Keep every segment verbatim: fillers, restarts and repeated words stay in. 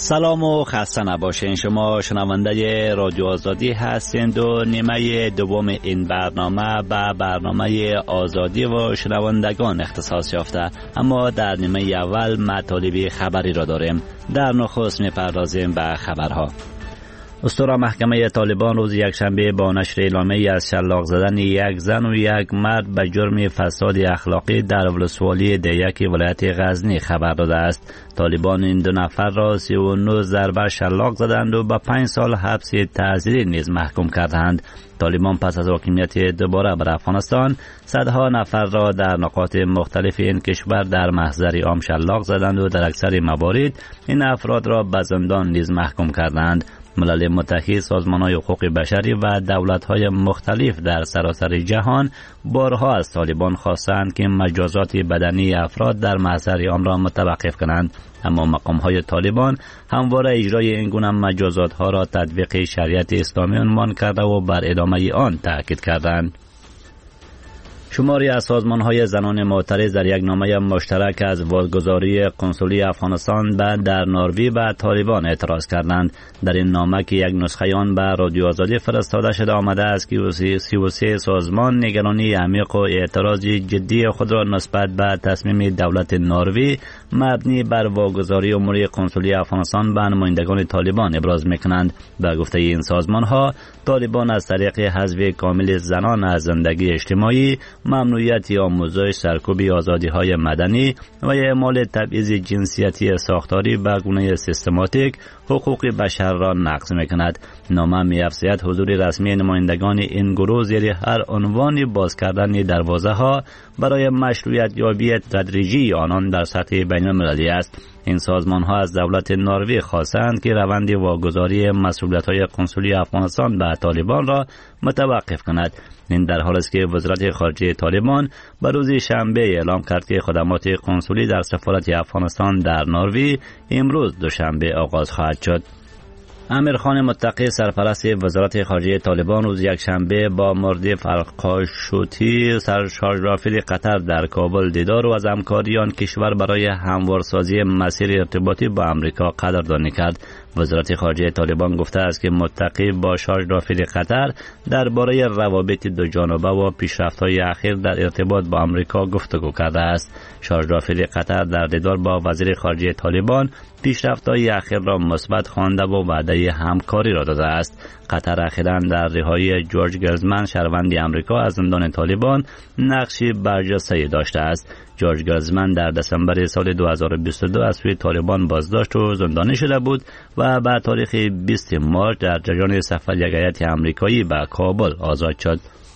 سلام و خسته نباشین. شما شنونده رادیو آزادی هستید و نیمه دوم این برنامه به برنامه آزادی و شنوندگان اختصاص یافته، اما در نیمه اول مطالب خبری را داریم. در نخست می‌پردازیم به خبرها. اسطوره محکمه طالبان روز یکشنبه با نشر اعلامیه‌ای از شلاق زدن یک زن و یک مرد به جرم فساد اخلاقی در ولسوالی دیک ولایت غزنی خبر داده است. طالبان این دو نفر را سی و نه ضربه شلاق زدند و به پنج سال حبس تعزیری نیز محکوم کردند. طالبان پس از حاکمیت دوباره بر افغانستان صدها نفر را در نقاط مختلف این کشور در محضر عام شلاق زدند و در اکثر موارد این افراد را به زندان نیز محکوم کردند. ملل متحد، سازمان‌های حقوق بشری و دولت‌های مختلف در سراسر جهان بارها از طالبان خواستند که مجازات بدنی افراد در محضر عام را متوقف کنند، اما مقام‌های طالبان همواره اجرای این گونه مجازات‌ها را تطبیق شریعت اسلامی عنوان کرده و بر ادامه آن تاکید کردند. شماری از سازمان‌های زنان معترض در یک نامه مشترک از واگذاری قنسولی افغانستان به در نروژ به طالبان اعتراض کردند. در این نامه که یک نسخه آن به رادیو آزادی فرستاده شده آمده است که سی و سه سازمان نگرانی عمیق و اعتراض جدی خود را نسبت به تصمیم دولت نروژ مبنی بر واگذاری امور قنسولی افغانستان به نمایندگان طالبان ابراز می‌کنند. به گفته این سازمان‌ها، طالبان از طریق حذف کامل زنان از زندگی اجتماعی، ممنوعیت آموزش، سرکوب آزادی‌های مدنی و اعمال تبعیض جنسیتی ساختاری به گونه سیستماتیک حقوق بشر را نقض می‌کند. نامه می‌افزاید حضور رسمی نمایندگان این گروه زیر هر عنوان باز کردن دروازه‌ها برای مشروعیت یابی تدریجی آنان در سطح بین‌المللی است. این سازمان‌ها از دولت نروژ خواستند که روند واگذاری مسئولیت‌های قنسولی افغانستان به طالبان را متوقف کند. این در حالی است که وزارت خارجه طالبان به روز شنبه اعلام کرد که خدمات قنسولی در سفارت افغانستان در نروژ امروز دوشنبه آغاز خواهد شد. امیر خان متقی، سرپرست وزارت خارجه طالبان، روز یکشنبه با مردف القاشوتی، سرشارژرافیل قطر در کابل دیدار و از همکاری آن کشور برای هموارسازی مسیر ارتباطی با امریکا قدردانی کرد. وزارت خارجه طالبان گفته است که متقی با شارژرافیل قطر درباره روابط دو جانبه و پیشرفت‌های اخیر در ارتباط با امریکا گفتگو کرده است. شارژرافیل قطر در دیدار با وزیر خارجه طالبان پیشرفت‌های اخیر را مثبت خوانده و وعده همکاری را داده است. قطر اخیراً در رهایی جورج گلزمن، شهروند آمریکا، از زندان طالبان نقشی برجسته داشته است. جورج گلزمن در دسامبر سال دو هزار و بیست و دو از سوی طالبان بازداشت و زندانی شده بود و به تاریخ بیست مارس در جریان سفر یک هیئت آمریکایی به کابل آزاد شد.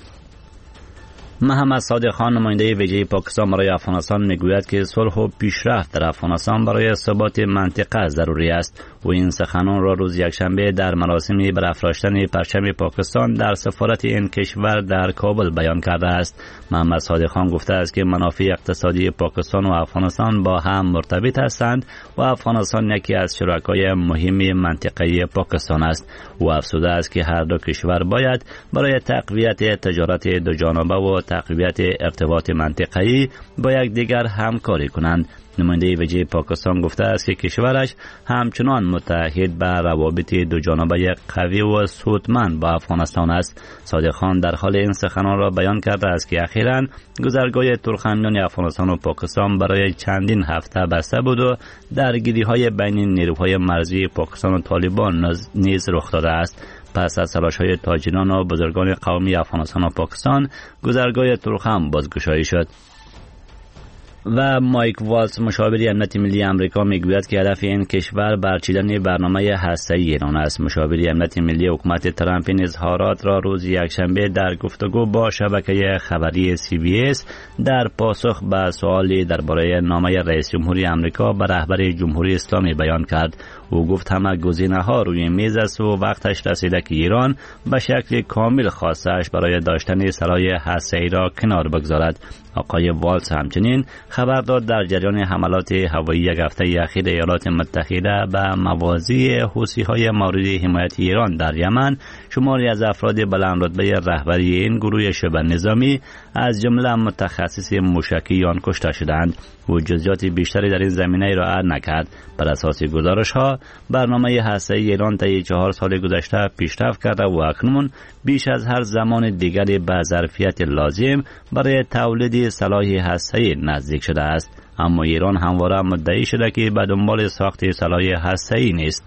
محمد صادق خان، نماینده ویژه پاکستان برای افغانستان، میگوید که صلح و پیشرفت در افغانستان برای ثبات منطقه ضروری است. و این سخنان را روز یکشنبه در مراسمی برافراشتن پرچم پاکستان در سفارت این کشور در کابل بیان کرده است. محمد صادق خان گفته است که منافع اقتصادی پاکستان و افغانستان با هم مرتبط هستند و افغانستان یکی از شرکای مهم منطقه پاکستان است. او افزوده است که هر دو کشور باید برای تقویت تجارت دو جانبه و تقویت ارتباط منطقه‌ای با یکدیگر همکاری کنند. نماینده ویژه پاکستان گفته است که کشورش همچنان متحد به روابط دو جانبه قوی و سودمند با افغانستان است. صادق خان در حال این سخنان را بیان کرده است که اخیراً گذرگاه ترکمنان افغانستان و پاکستان برای چندین هفته بسته بود و درگیری‌های بین نیروهای مرزی پاکستان و طالبان نیز رخ داده است. پس از تلاش‌های تاجران و بزرگان قومی افغانستان و پاکستان، گذرگاه ترکم بازگشایی شد. و مایک والتز، مشاور امنیت ملی آمریکا، میگوید که هدف این کشور برچیدن برنامه هسته‌ای ایران است. مشاور امنیت ملی حکومت ترامپ این اظهارات را روز یکشنبه در گفتگو با شبکه خبری سی بی اس در پاسخ به سوالی درباره نامه رئیس جمهوری آمریکا به رهبر جمهوری اسلامی بیان کرد. او گفت همه گزینه‌ها روی میز است و وقتش رسیده که ایران به شکل کامل خواستش برای داشتن سلاح هسته‌ای را کنار بگذارد. آقای والتز همچنین خبر داد در جریان حملات هوایی یک هفته اخیر ایالات متحده به مواضع حوثی‌های مورد حمایت ایران در یمن، شماری از افراد بلند رتبه رهبری این گروه شبه نظامی از جمله متخصص موشکی آن کشته شدند. و جزئیات بیشتری در این زمینه ارائه نکرد. بر اساس گزارش‌ها برنامه هسته‌ای ایران طی چهار سال گذشته پیشرفت کرده و اکنون بیش از هر زمان دیگری به ظرفیت لازم برای تولید سلاح هسته‌ای نزدیک شده است. اما ایران همواره مدعی شده که به دنبال ساخت سلاح هسته‌ای نیست.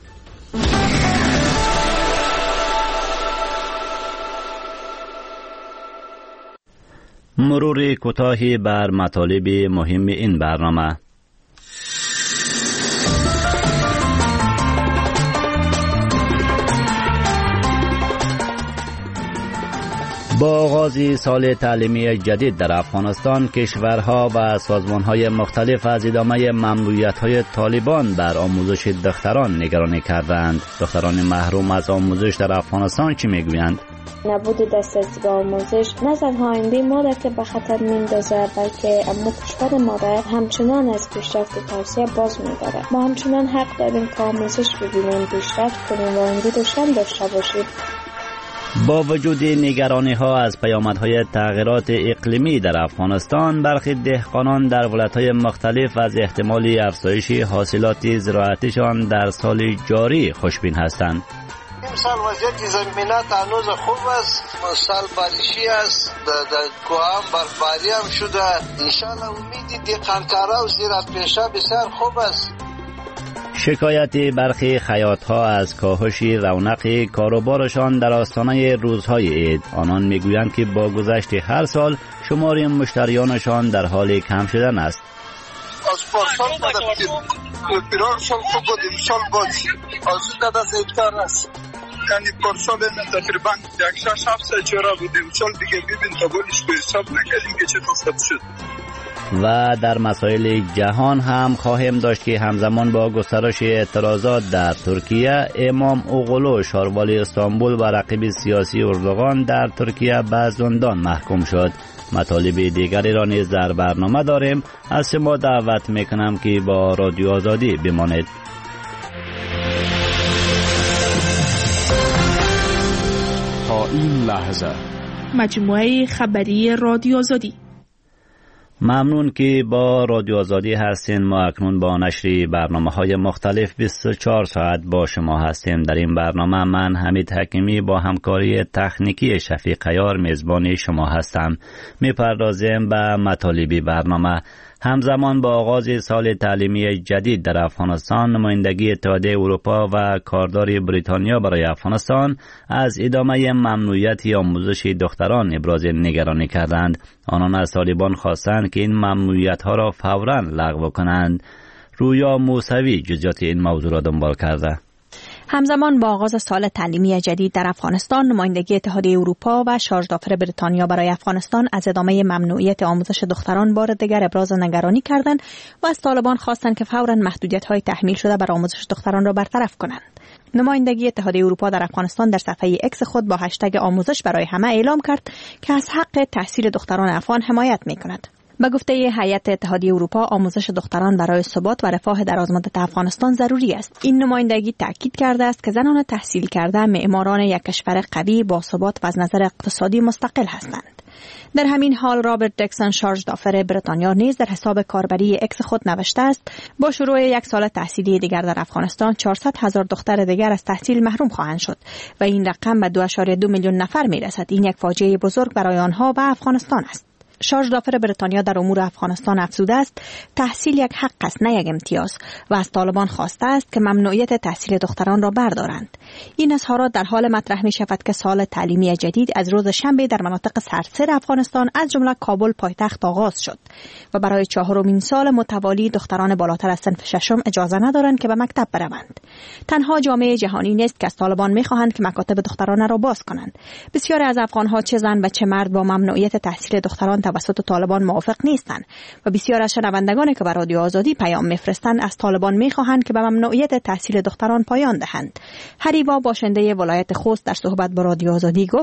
مرور کوتاهی بر مطالب مهم این برنامه. با آغاز سال تعلیمی جدید در افغانستان، کشورها و سازمانهای مختلف از ادامه ممنوعیت‌های طالبان بر آموزش دختران نگرانی کردند. دختران محروم از آموزش در افغانستان چی میگویند؟ نبود دسترسی آموزش نه تنها آینده ما را که به خطر میندازه، بلکه اما کشور ما را همچنان از پیشرفت توسعه باز می‌داره. ما همچنان حق داریم که آموزش ببینیم، پیشرفت کنیم و امید روشن داشته باشیم. با وجود نگرانی ها از پیامدهای تغییرات اقلیمی در افغانستان، برخی دهقانان در ولایت‌های مختلف از احتمال افزایش حاصلات زراعتشان در سال جاری خوشبین هستند. امسال وضعیت زمینات هنوز خوب است، سال بارشی است، در کوه هم برفباری هم شده. انشالله امیدی دهقانکارا و زراعت پیشه بسیار خوب است. شکایت برخی خیاط‌ها از کاهش رونق کاروبارشان در آستانه روزهای عید. آنان میگویند که با گذشت هر سال شمار مشتریانشان در حال کم شدن است. از پارسال بودم پیران سال خوب بود، امسال بود از قدر زیدتر است. یعنی پارسال تقریبا یک شش هفت سه چرا بودیم، سال دیگه ببین تا گلش به حساب نکردیم که چطور ثبت شد. و در مسائل جهان هم خواهیم داشت که همزمان با گسترش اعتراضات در ترکیه، امام اوغلو شاروالی استانبول و رقیب سیاسی اردوغان در ترکیه به زندان محکوم شد. مطالب دیگری را نیز در برنامه داریم. از شما دعوت میکنم که با رادیو آزادی بمانید. تا این لحظه مجموعه خبری رادیو آزادی. ممنون که با رادیو آزادی هستین. ما اکنون با نشر برنامه‌های مختلف بیست و چهار ساعت با شما هستیم. در این برنامه من حمید حکیمی با همکاری تکنیکی شفیق عیار میزبان شما هستم. میپردازیم به مطالب برنامه. همزمان با آغاز سال تعلیمی جدید در افغانستان، نمایندگی اتحادیه اروپا و کاردار بریتانیا برای افغانستان از ادامه ممنوعیت آموزش دختران ابراز نگرانی کردند. آنان از طالبان خواستند که این ممنوعیت ها را فوراً لغو کنند. رویا موسوی جزئیات این موضوع را دنبال کرده. همزمان با آغاز سال تعلیمی جدید در افغانستان، نمایندگی اتحادیه اروپا و شارژ دافر بریتانیا برای افغانستان از ادامه ممنوعیت آموزش دختران بار دیگر ابراز نگرانی کردند و از طالبان خواستند که فوراً محدودیت‌های تحمیل شده بر آموزش دختران را برطرف کنند. نمایندگی اتحادیه اروپا در افغانستان در صفحه اکس خود با هشتگ آموزش برای همه اعلام کرد که از حق تحصیل دختران افغان حمایت می‌کند. به گفته هیئت اتحادیه اروپا، آموزش دختران برای ثبات و رفاه درازمدت افغانستان ضروری است. این نمایندگی تاکید کرده است که زنان تحصیل کرده معماران یک کشور قوی با ثبات و از نظر اقتصادی مستقل هستند. در همین حال رابرت دکسن، شارژ دافر بریتانیا، نیز در حساب کاربری اکس خود نوشته است با شروع یک سال تحصیلی دیگر در افغانستان، چهارصد هزار دختر دیگر از تحصیل محروم خواهند شد و این رقم به دو ممیز دو میلیون نفر میرسد. این یک فاجعه بزرگ برای آنها و افغانستان است. شارژ دافر بریتانیا در امور افغانستان افزوده است تحصیل یک حق است، نه یک امتیاز، و از طالبان خواسته است که ممنوعیت تحصیل دختران را بردارند. این اظهارات در حال مطرح می شود که سال تعلیمی جدید از روز شنبه در مناطق سراسر افغانستان از جمله کابل پایتخت آغاز شد و برای چهارمین سال متوالی دختران بالاتر از صنف ششم اجازه ندارند که به مکتب بروند. تنها جامعه جهانی نیست که از طالبان می خواهند که مکاتب دختران را باز کنند. بسیاری از افغانها، چه زن و چه مرد، با ممنوعیت تحصیل دختران توسط طالبان موافق نیستند و بسیار از شنوندگانی که به رادیو آزادی پیام میفرستند از طالبان میخواهند که به ممنوعیت تحصیل دختران پایان دهند. هریوا، باشنده ولایت خوست، در صحبت با رادیو آزادی گفت: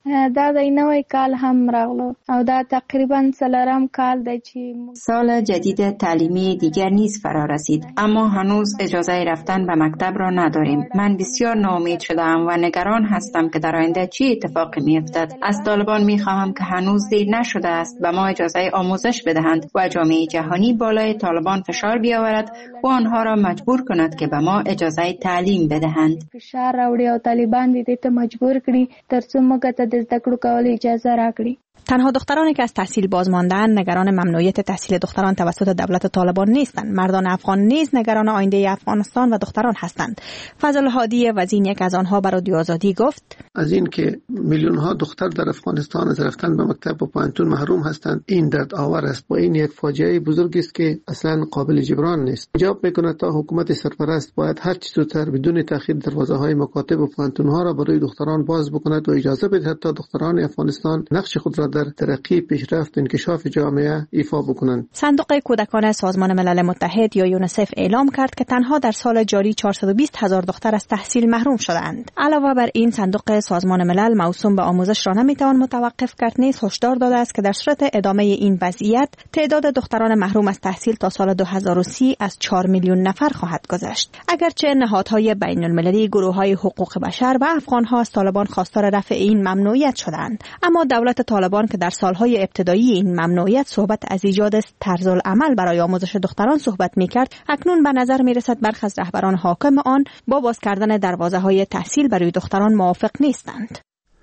دا د نوې کال هم راغلو او دا تقریبا څلورم کال دی چې سال جدید تعلیمی دیگر نیز فرا رسید، اما هنوز اجازه رفتن به مکتب را نداریم. من بسیار ناامید شدم و نگران هستم که در آینده چه اتفاقی می‌افتد. از طالبان می‌خواهم که هنوز دیر نشده است به ما اجازه آموزش بدهند و جامعه جهانی بالای طالبان فشار بیاورد و آنها را مجبور کند که به ما اجازه تعلیم بدهند. فشار راوړي او طالبان دې ته مجبور کړي ترڅو موږ ته د زده کړو کولو اجازه راکړي. تنها دخترانی که از تحصیل باز مانده‌اند نگران ممنوعیت تحصیل دختران توسط دولت طالبان نیستند. مردان افغان نیز نگران آینده افغانستان و دختران هستند. فضل هادی وزین یک از آنها به رادیو آزادی گفت: از این که میلیون ها دختر در افغانستان از رفتن به مکتب و پانتون محروم هستند، این درد آور است. با این یک فاجعه بزرگ است که اصلا قابل جبران نیست. ایجاب میکند تا حکومت سرپرست باید هر چه زودتر بدون تأخیر دروازه های مکاتب و پانتون ها را برای دختران باز بکند و اجازه بدهد تا دختران افغانستان نقش خود را در ترقی، پیشرفت و انکشاف جامعه ایفا بکنند. صندوق کودکان سازمان ملل متحد یا یونیسف اعلام کرد که تنها در سال جاری چهارصد و بیست هزار دختر از تحصیل محروم شدند. علاوه بر این صندوق سازمان ملل موسوم به آموزش را نمیتوان متوقف کرد نیز هشدار داده است که در صورت ادامه این وضعیت تعداد دختران محروم از تحصیل تا سال دو هزار و سی از چهار میلیون نفر خواهد گذشت. اگرچه نهادهای بین المللی، گروه‌های حقوق بشر و افغان‌ها از طالبان خواستار رفع این ممنوعیت شدند، اما دولت طالبان که در سالهای ابتدایی این ممنوعیت صحبت از ایجاد طرزالعمل برای آموزش دختران صحبت می‌کرد، اکنون به نظر می‌رسد برخی از رهبران حاکم آن با باز کردن دروازه‌های تحصیل برای دختران موافق نیستند.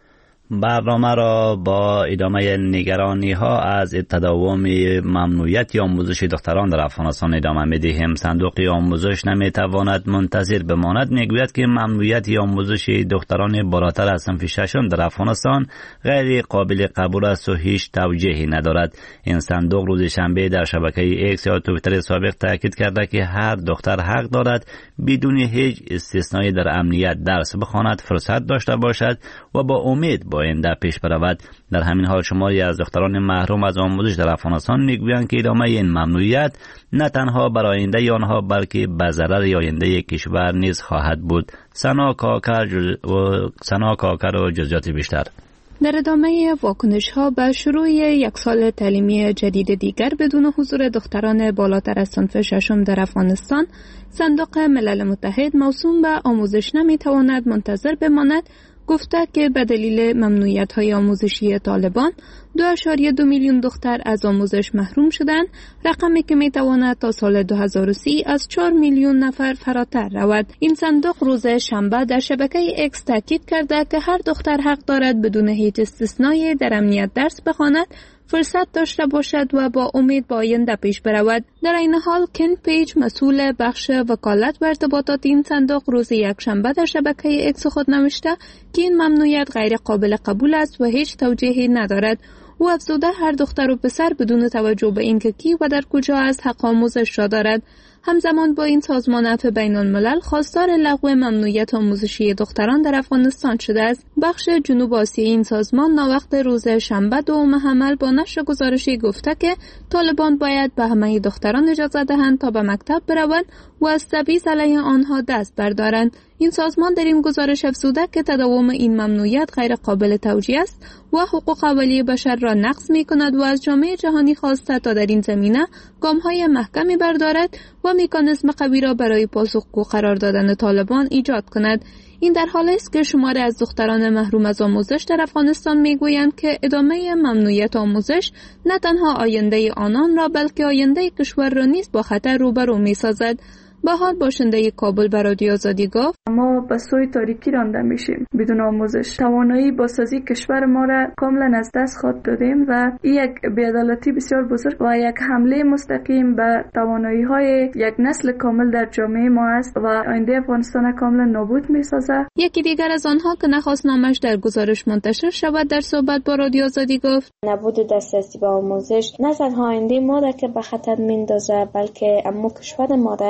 برنامه را با ادامه نگرانی ها از تداوم ممنوعیت آموزش دختران در افغانستان ادامه می‌دهیم. صندوق آموزش نمیتواند منتظر بماند. میگوید که ممنوعیت آموزش دختران بالاتر از صنف ششم در افغانستان غیر قابل قبول است و هیچ توجیهی ندارد. این صندوق روز شنبه در شبکه ایکس یا توییتر سابق تاکید کرده که هر دختر حق دارد بدون هیچ استثنایی در امنیت درس بخواند، فرصت داشته باشد و با امید با آینده پیش برود. در همین حال شماری از دختران محروم از آموزش در افغانستان میگویند که ادامه این ممنوعیت نه تنها برای آینده آنها بلکه به ضرر آینده کشور نیز خواهد بود. سنا کاکر و سنا کاکر و جزئیات بیشتر. در ادامه واکنش‌ها به شروع یک سال تعلیمی جدید دیگر بدون حضور دختران بالاتر از صنف ششم در افغانستان، صندوق ملل متحد موسوم به آموزش نمی‌تواند منتظر بماند گفته که به دلیل ممنوعیت‌های آموزشی طالبان دو ممیز دو میلیون دختر از آموزش محروم شدند، رقمی که میتواند تا سال دو هزار و سی از چهار میلیون نفر فراتر رود. این صندوق روز شنبه در شبکه ایکس تاکید کرده که هر دختر حق دارد بدون هیچ استثنایی در امنیت درس بخواند، فرصت داشته باشد و با امید با آینده پیش برود. در این حال کن پیج، مسئول بخش وکالت و ارتباطات این صندوق، روز یکشنبه در شبکه ایکس خود نوشته که این ممنوعیت غیر قابل قبول است و هیچ توجیهی ندارد. او افزوده هر دختر و پسر بدون توجه به اینکه کی و در کجا است حق آموزش را دارد. همزمان با این سازمان عفو بین الملل خواستار لغو ممنوعیت آموزشی دختران در افغانستان شده است. بخش جنوب آسیایی این سازمان ناوقت روز شنبه دوم حمل با نشر گزارشی گفته که طالبان باید به همه دختران اجازه دهند تا به مکتب بروند و از تبعیض علیه آنها دست بردارند. این سازمان در این گزارش افزوده که تداوم این ممنوعیت غیر قابل توجیه است و حقوق اولیه بشر را نقض می کند و از جامعه جهانی خواسته تا در این زمینه گام‌های محکمی بردارد و مکانیزم قوی را برای پاسخگو قرار دادن طالبان ایجاد کند. این در حالی است که شماری از دختران محروم از آموزش در افغانستان میگویند که ادامه ممنوعیت آموزش نه تنها آینده آنان را بلکه آینده کشور را نیز با خطر روبرو می‌سازد. بهار باشنده کابل به رادیو آزادی گفت: ما به سوی تاریکی رانده میشیم. بدون آموزش توانایی بازسازی کشور ما را کاملا از دست خود دادیم و این یک بی‌عدالتی بسیار بزرگ و یک حمله مستقیم به توانایی های یک نسل کامل در جامعه ما است و آینده افغانستان کاملا نابود میسازد. یکی دیگر از آنها که نخواست نامش در گزارش منتشر شود در صحبت با رادیو آزادی گفت: نبود دسترسی به آموزش نه تنها آینده ما را که به خطر میندازه بلکه اما کشور ما را هم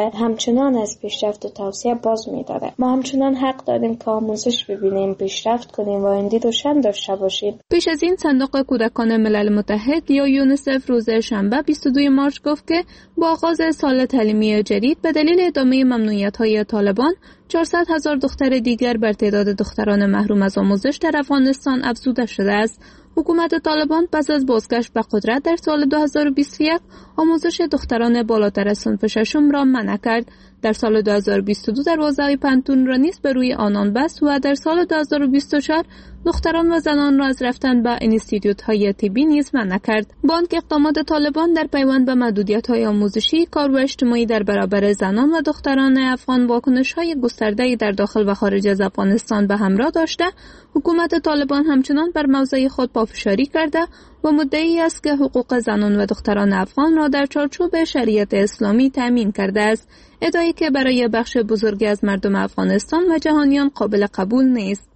همچنان از پیشرفت و توسعه باز می‌دارد. ما همچنان حق داریم که آموزش ببینیم، پیشرفت کنیم و آینده روشن داشته باشیم. پیش از این صندوق کودکان ملل متحد یا یونیسف روز شنبه بیست و دو مارس گفت که با آغاز سال تعلیمی جدید به دلیل ادامه ممنوعیت‌های طالبان چهارصد هزار دختر دیگر بر تعداد دختران محروم از آموزش در افغانستان افزوده شده است. حکومت طالبان پس از بازگشت به قدرت در سال دو هزار و بیست و یک آموزش دختران بالاتر از صنف ششم را منع کرد. در سال دو هزار و بیست و دو دروازه پانتون را نیز به روی آنان بست و در سال دو هزار و بیست و چهار دختران و زنان را از رفتن به اینستیتوت‌های طبی نیز منع کرد. با آنکه اقدامات طالبان در پیوند به محدودیت‌های آموزشی، کار و اجتماعی در برابر زنان و دختران افغان واکنش‌های گسترده‌ای در داخل و خارج از افغانستان به همراه داشته، حکومت طالبان همچنان بر موضع خود پافشاری کرده و مدعی است که حقوق زنان و دختران افغان را در چارچوب شریعت اسلامی تامین کرده است، ادعایی که برای بخش بزرگی از مردم افغانستان و جهانیان قابل قبول نیست.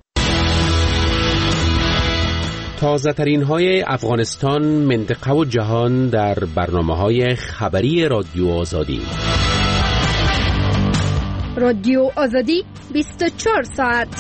تازه ترین های افغانستان، منطقه و جهان در برنامه های خبری رادیو آزادی. رادیو آزادی بیست و چهار ساعت.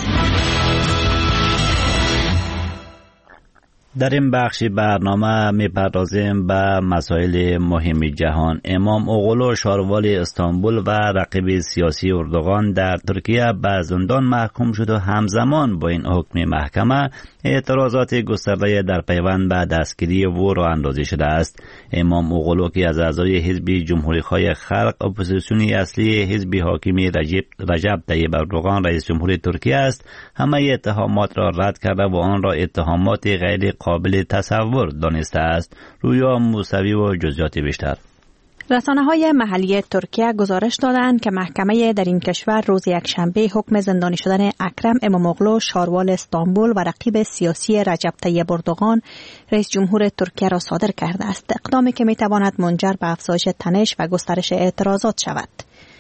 در این بخش برنامه می‌پردازیم به مسائل مهم جهان. امام اوغلو شاروال استانبول و رقیب سیاسی اردوغان در ترکیه به زندان محکوم شد و همزمان با این حکم محکمه اعتراضات گسترده در پیوند به دستگیری او راه اندازی شده است. امام اوغلو که از اعضای حزب جمهوری‌خواه خلق، اپوزیسیونی اصلی حزب حاکم رجب رجب طیب اردوغان رئیس جمهور ترکیه است، همه اتهامات را رد کرده و آن را اتهامات غیر قابل تصور دانسته است. رویا موسوی و جزئیات بیشتر. رسانه‌های محلی ترکیه گزارش دادند که محکمه در این کشور روز یکشنبه حکم زندانی شدن اکرم اماموغلو شاروال استانبول و رقیب سیاسی رجب طیب اردوغان رئیس جمهور ترکیه را صادر کرده است، اقدامی که می‌تواند منجر به افزایش تنش و گسترش اعتراضات شود.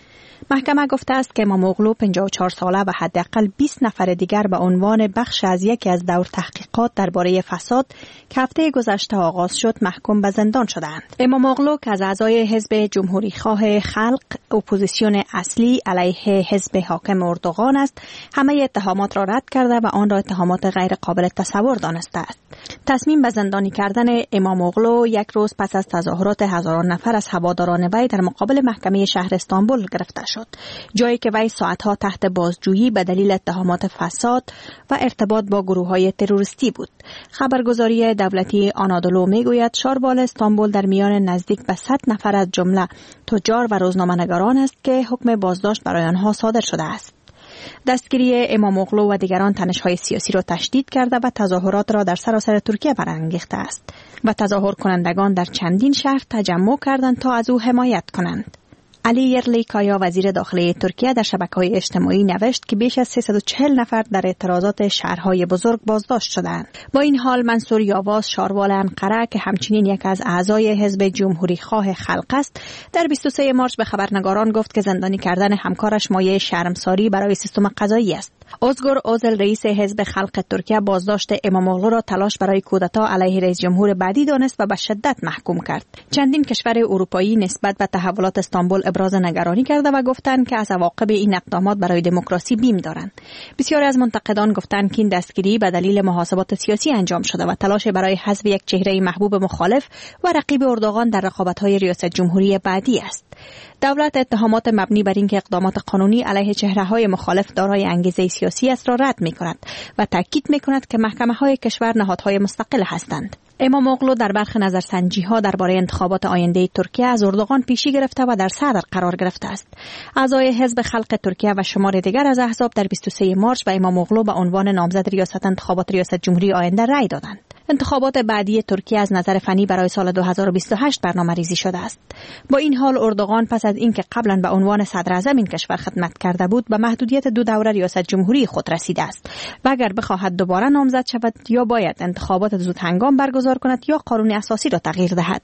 محکمه گفته است که اماموغلو پنجاه و چهار ساله و حداقل بیست نفر دیگر به عنوان بخش از یکی از دور تحقیقات درباره فساد که هفته گذشته آغاز شد محکوم به زندان شدند. اماموغلو که از اعضای حزب جمهوری‌خواه خلق، اپوزیسیون اصلی علیه حزب حاکم اردوغان است، همه اتهامات را رد کرده و آن را اتهامات غیر قابل تصور دانسته است. تصمیم به زندانی کردن اماموغلو یک روز پس از تظاهرات هزاران نفر از هواداران وی در مقابل محکمه شهر استانبول گرفته شد، جایی که وی ساعتها تحت بازجویی به دلیل اتهامات فساد و ارتباط با گروه‌های تروریستی بود. خبرگزاری دولتی آنادولو میگوید شاروال استانبول در میان نزدیک به صد نفر از جمله تجار و روزنامه‌نگاران است که حکم بازداشت برای آنها صادر شده است. دستگیری اماموغلو و دیگران تنش‌های سیاسی را تشدید کرده و تظاهرات را در سراسر ترکیه برانگیخته است و تظاهر کنندگان در چندین شهر تجمع کردند تا از او حمایت کنند. علی یرلیکایا وزیر داخلی ترکیه در شبکه‌های اجتماعی نوشت که بیش از سیصد و چهل نفر در اعتراضات شهرهای بزرگ بازداشت شدند. با این حال منصور یاواز شاروال انقره که همچنین یک از اعضای حزب جمهوری‌خواه خلق است، در بیست و سه مارس به خبرنگاران گفت که زندانی کردن همکارش مایه شرمساری برای سیستم قضایی است. ازگور اوزل رئیس حزب خلق ترکیه بازداشت اماموغلو را تلاش برای کودتا علیه رئیس جمهور بعدی دانست و به شدت محکوم کرد. چندین کشور اروپایی نسبت به تحولات استانبول ابراز نگرانی کرده و گفتند که از عواقب این اقدامات برای دموکراسی بیم دارند. بسیاری از منتقدان گفتند که این دستگیری به دلیل محاسبات سیاسی انجام شده و تلاش برای حذف یک چهره محبوب مخالف و رقیب اردوغان در رقابت‌های ریاست جمهوری بعدی است. دولت اتهامات مبنی بر اینکه اقدامات قانونی علیه چهره‌های مخالف دارای انگیزه سیاسی است را رد می‌کند و تاکید می‌کند که محکمه‌های کشور نهادهای مستقل هستند. اماموغلو در برخی نظرسنجی‌ها درباره انتخابات آینده ترکیه از اردوغان پیشی گرفته و در صدر قرار گرفته است. اعضای حزب خلق ترکیه و شمار دیگر از احزاب در بیست و سه مارس به اماموغلو به عنوان نامزد ریاست انتخابات ریاست جمهوری آینده رأی دادند. انتخابات بعدی ترکیه از نظر فنی برای سال دو هزار و بیست و هشت برنامه‌ریزی شده است. با این حال اردوغان پس از اینکه قبلا به عنوان صدر اعظم این کشور خدمت کرده بود به محدودیت دو دوره ریاست جمهوری خود رسیده است و اگر بخواهد دوباره نامزد شود یا باید انتخابات زود هنگام برگزار کند یا قانون اساسی را تغییر دهد.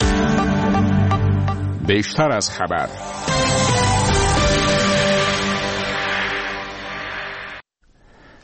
بیشتر از خبر.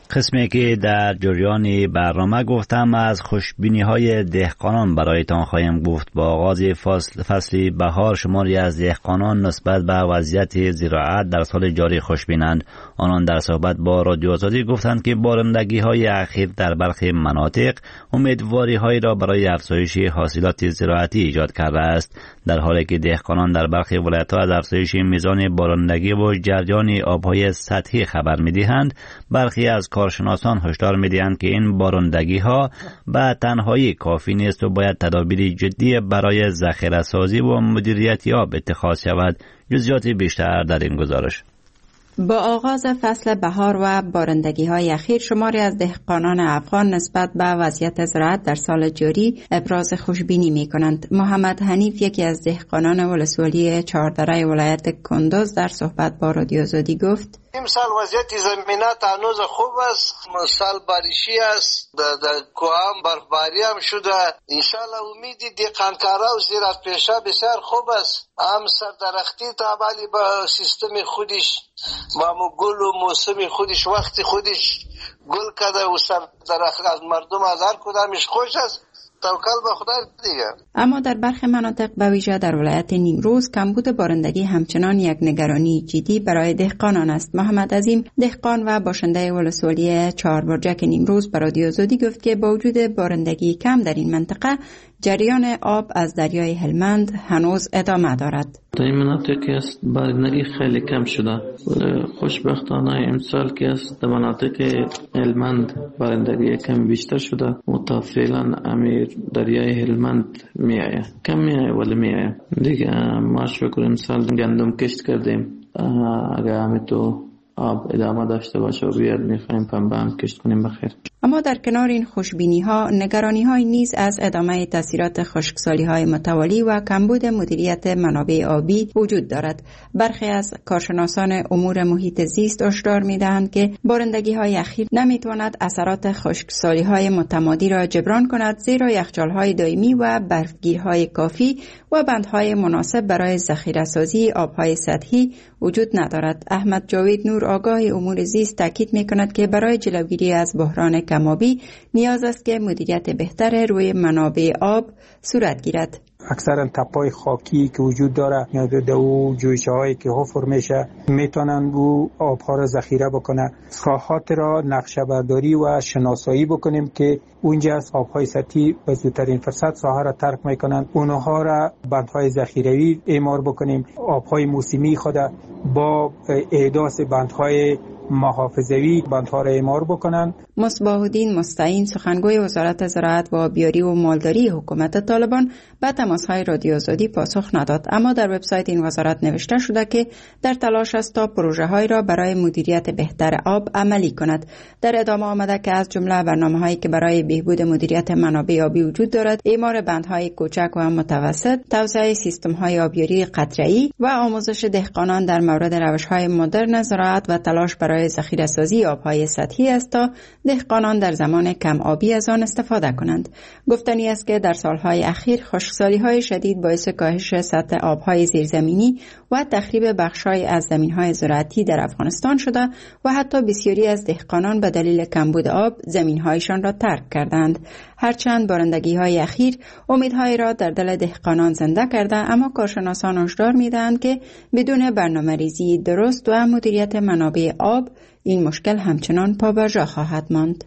قسمی که در جریان برنامه گفتم از خوشبینی های دهقانان برایتان خواهیم گفت. با آغاز فصل فصل بهار شماری از دهقانان نسبت به وضعیت زراعت در سال جاری خوشبینند. آنان در صحبت با رادیو آزادی گفتند که بارندگی های اخیر در برخی مناطق امیدواری هایی را برای افزایش حاصلات زراعتی ایجاد کرده است، در حالی که دهقانان در برخی ولایت ها از افزایش میزان بارندگی و جریان آبهای سطحی خبر می‌دهند. برخی از کارشناسان هشدار می‌دهند که این بارندگی ها به تنهایی کافی نیست و باید تدابیر جدی برای ذخیره سازی و مدیریت آب اتخاذ شود. جزئیات بیشتر در این گزارش. با آغاز فصل بهار و بارندگی های اخیر شماری از دهقانان افغان نسبت به وضعیت زراعت در سال جاری ابراز خوشبینی می کنند. محمد حنیف یکی از دهقانان ولسوالی چهاردره ولایت کندوز در صحبت با رادیو آزادی گفت: امسال وضعیت زمینات هنوز خوب است، سال باریشی است، در کوه هم برفباری هم شده. انشالله امیدی دهقانکارا و زراعت پیشه بسیار خوب است. هم سردرختی تابعی با سیستم خودش با گل و موسم خودش وقت خودش گل کرده و سردرخت از مردم از هر کدامش خوش است. توکل به خدا دیگه. اما در برخی مناطق به ویژه در ولایت نیمروز کمبود بارندگی همچنان یک نگرانی جدی برای دهقانان است. محمد عظیم دهقان و باشنده ولسوالی چهار برجک نیمروز به رادیو آزادی گفت که با وجود بارندگی کم در این منطقه جریان آب از دریای هلمند هنوز ادامه دارد. در این مناطق که است بارندگی خیلی کم شده. خوشبختانه امسال که است در مناطق هلمند بارندگی کم بیشتر شده. متفعلا امیر دریای هلمند می آید. کم می آید ولی می آید. دیگه ما شکر امسال گندم کشت کردیم. اگر همی تو آب ادامه داشته باشه و بیاد میخوایم پنبه هم کشت کنیم بخیر. اما در کنار این خوشبینی ها نگرانی های نیز از ادامه تاثیرات خشکسالی های متوالی و کمبود مدیریت منابع آبی وجود دارد. برخی از کارشناسان امور محیط زیست هشدار میدهند که بارندگی های اخیر نمیتواند اثرات خشکسالی های متمادی را جبران کند، زیرا یخچال های دائمی و برفگیرهای کافی و بندهای مناسب برای ذخیره سازی آبهای سطحی وجود ندارد. احمد جاوید نور آگاه امور زیست تاکید میکند که برای جلوگیری از بحران کم‌آبی نیاز است که مدیریت بهتر روی منابع آب صورت گیرد. اکثرا تپای خاکی که وجود داره یا دو جویچه هایی که حفر میشه میتونن او آبها را ذخیره بکنه. ساحات را نقشه برداری و شناسایی بکنیم که اونجا از آبهای سطحی به زودترین فرصت ساحه را ترک میکنن، اونها را بندهای ذخیروی اعمار بکنیم. آبهای موسمی خود با احداث بندهای محافظوی بندها را اعمار بکنند. مصباح الدین مستعین سخنگوی وزارت زراعت و آبیاری و مالداری حکومت طالبان به تماس‌های رادیو آزادی پاسخ نداد، اما در وبسایت این وزارت نوشته شده که در تلاش است تا پروژه‌های را برای مدیریت بهتر آب عملی کند. در ادامه آمده که از جمله برنامه‌هایی که برای بهبود مدیریت منابع آبی وجود دارد، اعمار بندهای کوچک و متوسط، توسعه سیستم‌های آبیاری قطره‌ای و آموزش دهقانان در مورد روش‌های مدرن زراعت و تلاش برای ذخیره‌سازی آب‌های سطحی است تا دهقانان در زمان کم آبی از آن استفاده کنند. گفتنی است که در سالهای اخیر خشکسالی‌های شدید باعث کاهش سطح آب‌های زیرزمینی و تخریب بخش‌های از زمین‌های زراعتی در افغانستان شده و حتی بسیاری از دهقانان به دلیل کمبود آب زمین‌هایشان را ترک کردند. هرچند بارندگی‌های اخیر امیدهای را در دل دهقانان زنده کرده، اما کارشناسان هشدار می‌دهند که بدون برنامه‌ریزی درست و مدیریت منابع آب این مشکل همچنان پابرجا خواهد ماند.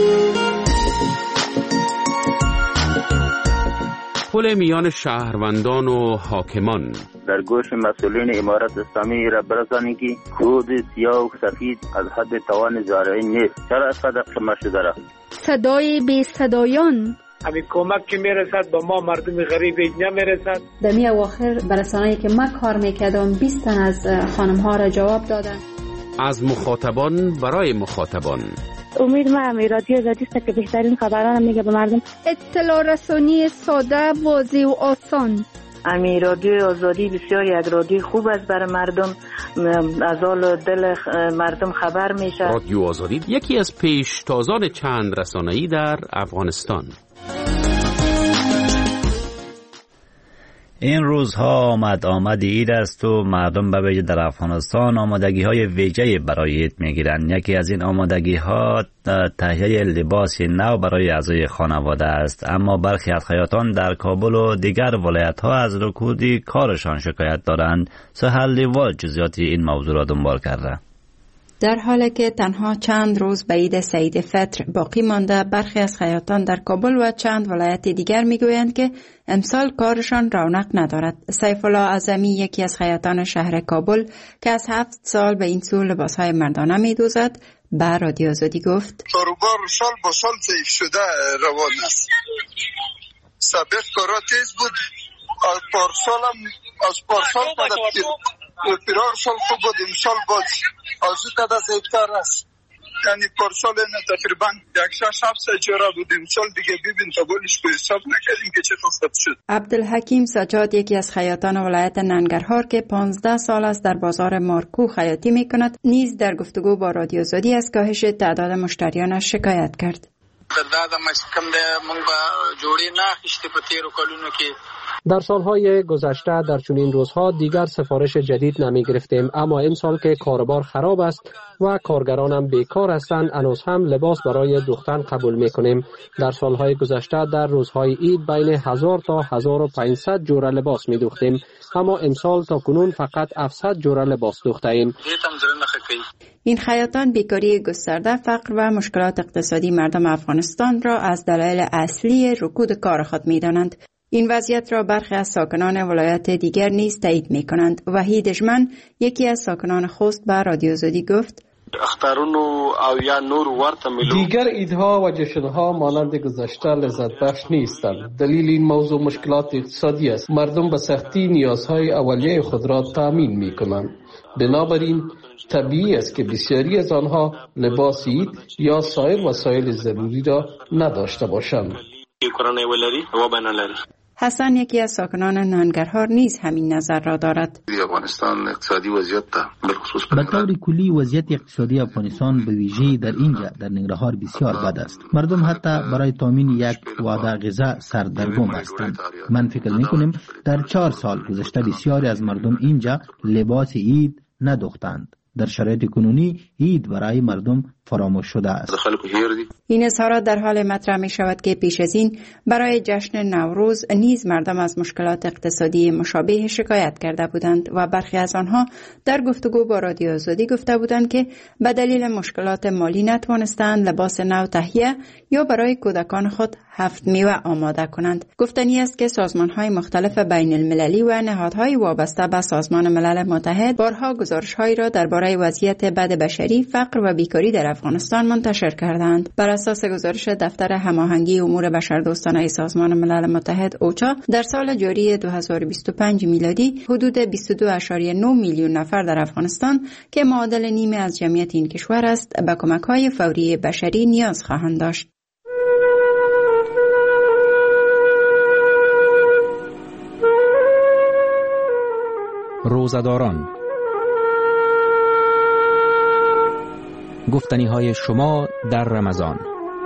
پل میان شهروندان و حاکمان در گوش مسئولین امارت اسلامی را برسانید که کود سیاه و سفید از حد توان زارعین نیست. چرا اینقدر کم شده را؟ صدای بی صدایان همین کمک که میرسد با ما مردم غریب نمیرسد. در می اواخر برسانه‌ای که من کار میکردم بیست تن از خانم ها را جواب دادن. از مخاطبان برای مخاطبان. امید ما رادیو آزادی است که بهترین خبران میگه به مردم. اطلاع رسانی ساده، واضح و آسان. امی رادیو آزادی بسیار یک رادیو خوب است برای مردم، از حال دل مردم خبر میشه. رادیو آزادی یکی از پیشتازان چند رسانه‌ای در افغانستان. این روزها آمد آمد عید است و مردم به ویژه در افغانستان آمادگی های ویژه‌ای برای عید میگیرند. یکی از این آمادگی ها تهیه لباس نو برای اعضای خانواده است، اما برخی از خیاطان در کابل و دیگر ولایت ها از رکود کارشان شکایت دارند. سهل لیوال جزئیات این موضوع را دنبال کرده. در حالی که تنها چند روز به عید سعید فطر باقی مانده، برخی از خیاطان در کابل و چند ولایت دیگر میگویند که امسال کارشان رونق ندارد. سیف الله اعظمی، یکی از خیاطان شهر کابل که از هفت سال به این سو لباسهای مردانه میدوزد، به رادیو آزادی گفت: کاروبار سال با سال ضعیف شده روان است. سابق کارا تیز بود، از پارسال هم از پارسال بعد پیرار سال خوب بود، امسال باز از او داده ضعیفتر است. یعنی پارسال تقریبا یک شش هفت جوره بود، امسال دیگه ببین تا گلش به حساب نکردیم که چه خود شد. عبدالحکیم سجاد، یکی از خیاطان ولایت ننگرهار که پانزده سال است در بازار مارکو خیاطی میکند، نیز در گفتگو با رادیو آزادی از کاهش تعداد مشتریانش شکایت کرد. در سالهای گذشته در چنین روزها دیگر سفارش جدید نمی گرفتیم، اما این سال که کاروبار خراب است و کارگرانم بیکار هستند، هنوز هم لباس برای دوختن قبول می کنیم. در سالهای گذشته در روزهای عید بین هزار تا هزار و پانصد جوره لباس می دوختیم، اما امسال تا کنون فقط هفتصد جوره لباس دوخته ایم. این خیاطان بیکاری گسترده، فقر و مشکلات اقتصادی مردم افغانستان را از دلایل اصلی رکود کار خود می دانند. این وضعیت را برخی از ساکنان ولایت دیگر نیز تایید می کنند. وحید اجمن، یکی از ساکنان خوست، به رادیو آزادی گفت: دیگر عیدها و جشنها مانند گذشته لذت بخش نیستند. دلیل این موضوع مشکلات اقتصادی است. مردم به سختی نیازهای اولیه خود را تامین می کنند. بنابراین طبیعی است که بسیاری از آنها لباس عید یا سایر وسایل ضروری را نداشته باشند. حسن، یکی از ساکنان ننگرهار، نیز همین نظر را دارد. افغانستان اقتصادی وضعیت بالخصوص به طور کلی وضعیت اقتصادی افغانستان به ویژه در اینجا در ننگرهار بسیار بد است. مردم حتی برای تامین یک وعده غذا سردرگم هستند. من فکر میکنم در چهار سال گذشته بسیاری از مردم اینجا لباس عید ندوختند. در شرایط کنونی عید برای مردم فراموش شده است. این اظهارات در حال مطرح می شود که پیش از این برای جشن نوروز نیز مردم از مشکلات اقتصادی مشابه شکایت کرده بودند و برخی از آنها در گفتگو با رادیو آزادی گفته بودند که به دلیل مشکلات مالی نتوانستند لباس نو تهیه یا برای کودکان خود هفت میوه آماده کنند. گفتنی است که سازمان‌های مختلف بین المللی و نهادهای وابسته به سازمان ملل متحد بارها گزارش‌هایی را درباره وضعیت بد بشری، فقر و بیکاری در افغانستان منتشر کردند. بر اساس گزارش دفتر هماهنگی امور بشردوستانه سازمان ملل متحد اوچا، در سال جاری دو هزار و بیست و پنج میلادی حدود بیست و دو ممیز نه میلیون نفر در افغانستان که معادل نیمه از جمعیت این کشور است، به کمک‌های فوری بشری نیاز خواهند داشت. روزه‌داران، گفتنی های شما در رمضان.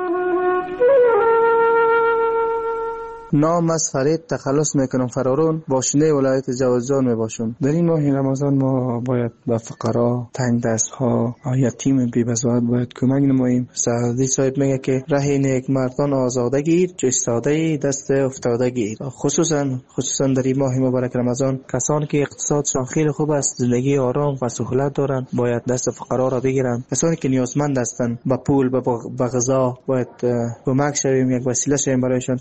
نام از فرید تخلص میکنم فرارون، باشنده ولایت جوزجان میباشم. در این ماه رمضان ما باید به فقرا، تنگ دست ها، یتیم بی بزاعت باید کمک نماییم. سعدی صاحب میگه که ره نیک مردان آزاده گیر، چو ایستاده دست افتاده گیر. خصوصا خصوصا در این ماه مبارک رمضان کسانی که اقتصادشان خیلی خوب است، زندگی آرام و سهولت دارند، باید دست فقرا را بگیرند. کسانی که نیازمند هستند به پول، به غذا باید کمک شویم، یک وسیله شویم برایشان.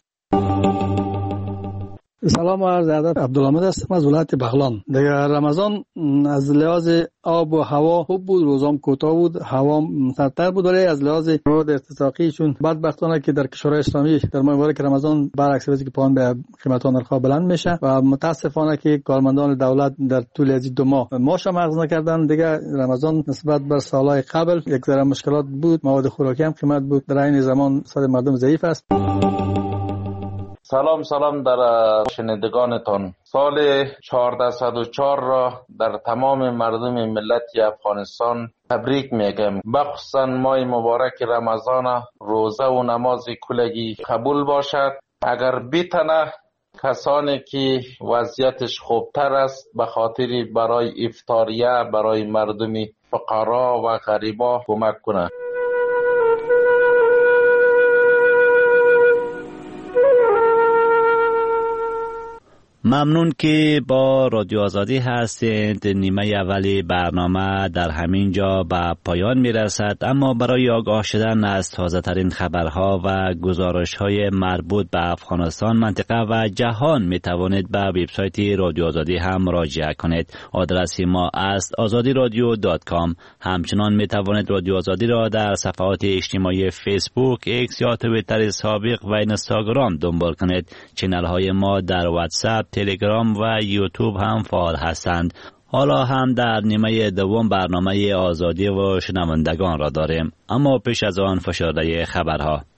سلام و عرض ادب. عبدالحمید هستم از ولایت بغلان. در رمضان از لحاظ آب و هوا خوب بود، روزام کوتاه بود، هوا سردتر بود، ولی از لحاظ مواد ارتزاقی چون بدبختانه که در کشورهای اسلامی در ماه مبارک رمضان برعکس وضعی که پایین به قیمت نرخ‌ها بلند میشه و متاسفانه که کارمندان دولت در طول از دو ماه معاش مغز نکردن، دیگه رمضان نسبت بر سالهای قبل یک ذره مشکلات بود، مواد خوراکی هم قیمت بود، در این زمان اقتصاد مردم ضعیف است. سلام سلام در شنیدگانتان. سال چهارصد و چهار را در تمام مردم ملت افغانستان تبریک میگم. بخصوصا ماه مبارک رمضان، روزه و نماز کلگی قبول باشد. اگر بیتنه کسانی که وضعیتش خوبتر است به خاطر برای افطاریه برای مردم فقرا و غریبا کمک کنه. ممنون که با رادیو آزادی هستید. نیمه اولی برنامه در همین جا به پایان می رسد، اما برای آگاه شدن از تازه ترین خبرها و گزارش های مربوط به افغانستان، منطقه و جهان می توانید به وبسایت رادیو آزادی هم مراجعه کنید. آدرس ما است آزادی رادیو دات کام. همچنان می توانید رادیو آزادی را در صفحات اجتماعی فیسبوک، ایکس یا توییتر سابق و اینستاگرام دنبال کنید. چینل های ما در واتساپ، تلگرام و یوتیوب هم فعال هستند. حالا هم در نیمه دوم برنامه آزادی و شنوندگان را داریم، اما پیش از آن فشرده خبرها.